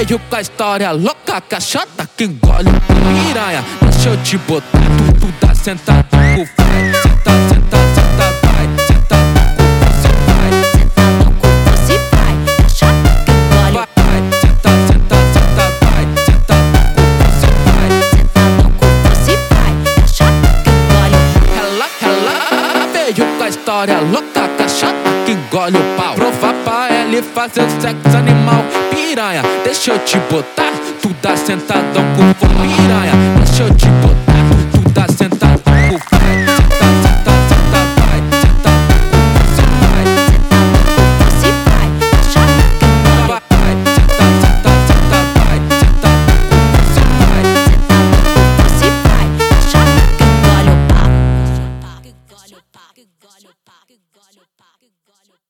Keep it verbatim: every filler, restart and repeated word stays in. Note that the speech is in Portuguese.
veio com a história louca, caixota que engole piranha. Deixa eu te botar, tu, tu tá sentado com o vai. Senta, senta, senta, vai. Senta com você vai. Sentado com você vai, caixota que engole. Vai, senta, senta, senta, vai. Senta com você vai. Sentado com você vai, caixota que engole. Ela, ela veio com a história louca, caixota que engole o pau. Provar pra ele fazer o sexo animal. Piranha, deixa eu te botar, tu tá sentadão com fome. Piranha, deixa eu te botar.